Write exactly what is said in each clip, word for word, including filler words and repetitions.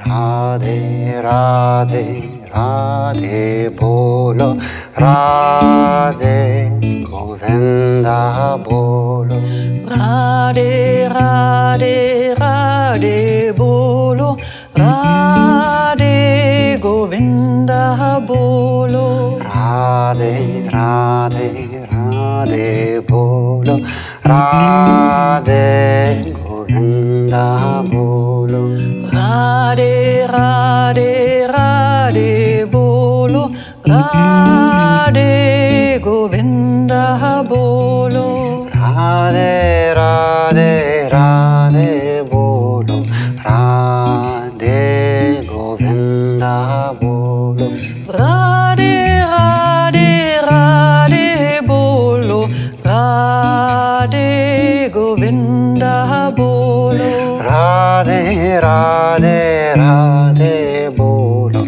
Radhe Radhe Radhe bolo, Radhe Govinda bolo. Radhe Radhe Radhe bolo, Radhe Govinda bolo. Radhe Radhe Radhe bolo, Radhe Govinda bolo. Radhe Radhe Radhe bolo, Radhe Govinda bolo. Radhe Radhe Radhe bolo, Radhe Govinda bolo. Radhe Radhe Radhe bolo, Radhe Govinda bolo. Radhe Radhe Radhe bolo,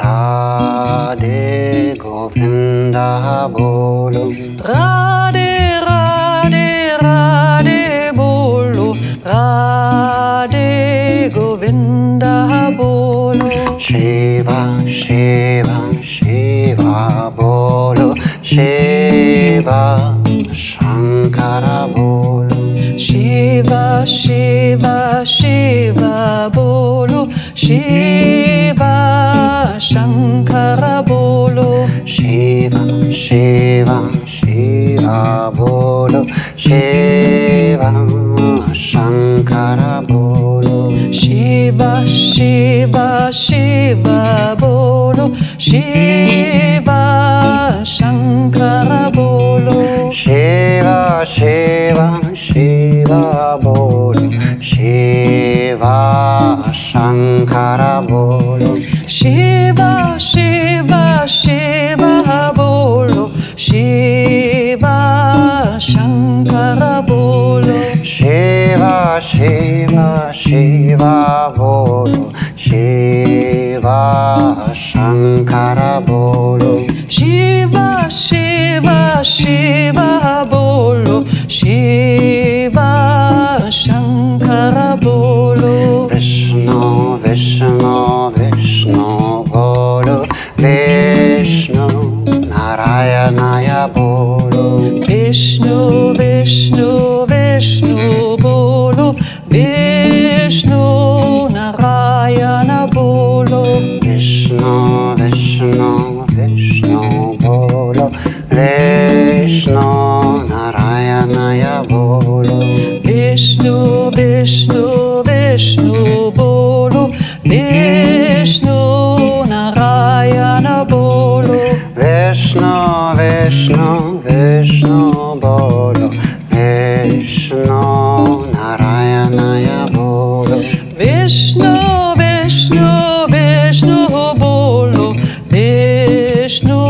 Radhe Govinda bolo. Radhe Radhe Radhe bolo, Radhe Govinda bolo. Shiva Shiva Shiva bolo, Shiva Shankara bolo. Shiva Shiva Shiva bolo, Shiva Shankara bolo. Shiva Shiva Shiva bolo, Shiva Shankara bolo. Shiva Shiva Shiva bolo, Shiva Shankara bolo. Shiva Shiva Shiva bolo, Shiva Shankara bolo. Shiva Shiva Shiva bolo, Shiva Shankara bolo. Shiva Shiva Shiva bolo, Shiva Shankara bolo. Shiva Shiva Shiva bolo, Shiva Shankara bolo. Vishnu Vishnu Vishnu bolo, Vishnu Narayanaya bolo. Vishnu Vishnu Vishnu bolo, Vishnu Narayana bolo. Vishnu Vishnu Vishnu bolo, Vishnu Narayanaya bolo. Vishnu Vishnu Vishnu bolo, Vishnu Narayana bolo. Vishnu Vishnu Vishnu bolo, Vishnu Narayanaya bolo. Vishnu Vishnu Vishnu bolo, Vishnu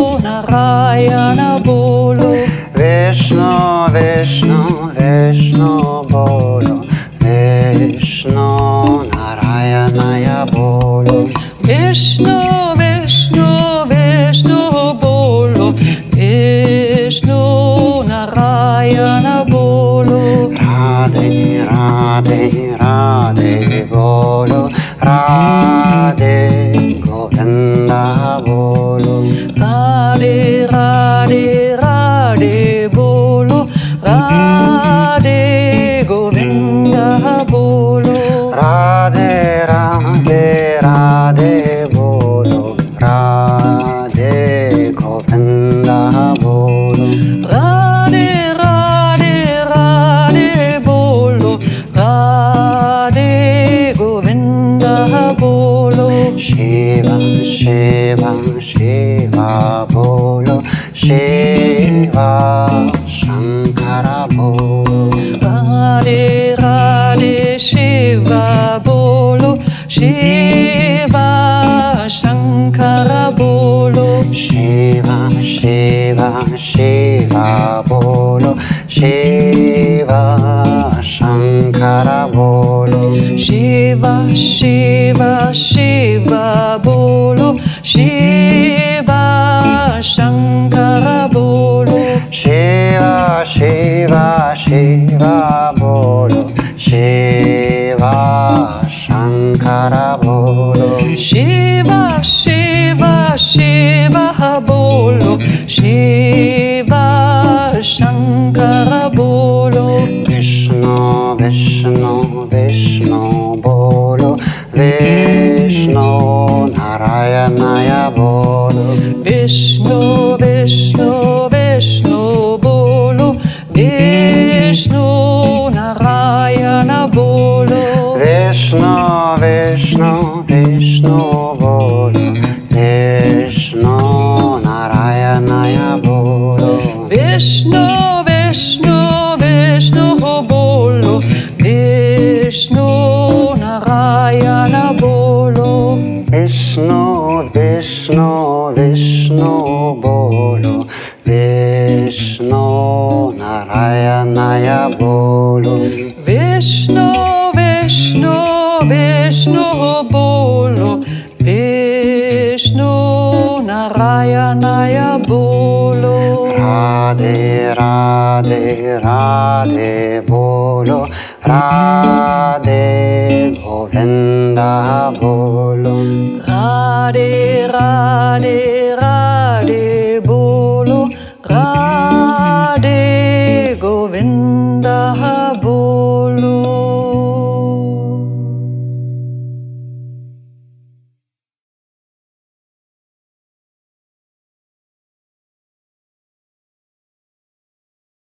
Narayana bolo. Vishnu Vishnu Vishnu bolo, Vishnu Narayanaya bolo. Vishnu Vishnu Vishnu bolo, Vishnu Narayana bolo. Radhe Radhe Radhe bolo, Radhe Govinda bolo. Radhe Radhe Radhe bolo, Radhe Govinda bolo. Radhe Radhe Radhe bolo, Radhe Govinda bolo. Radhe Radhe Radhe bolo, Radhe Govinda bolo. Shiva Shiva Shiva bolo, Shiva Shankara bolo. Radhe Radhe Shiva bolo, Shiva Shankara bolo. Shiva Shiva Shiva bolo, Shiva Shankara bolo. Shiva Shiva Shiva bolo, Shiva Shankara bolo. Shiva Shiva Shiva bolo, Shiva Shankara Shankara bolo. Shiva, Shiva, Shiva bolo. Shiva, Shankara bolo. Vishnu, Vishnu, Vishnu bolo. Vishnu Narayanaya bolo. Vishnu, Vishnu, Vishnu bolo. Vishnu Narayana bolo. Vishnu, Vishnu, Vishnu bolo. Vishnu Narayanaya bolo. Vishnu, Vishnu, Vishnu bolo. Vishnu Narayana bolo. Vishnu, Vishnu, Vishnu bolo. Vishnu Narayanaya bolo. Vishnu, Vishnu, Vishnu bolo. Vishnu Narayanaya bolo. Radhe, Radhe, Radhe bolo. Radhe Govinda bolo. Radhe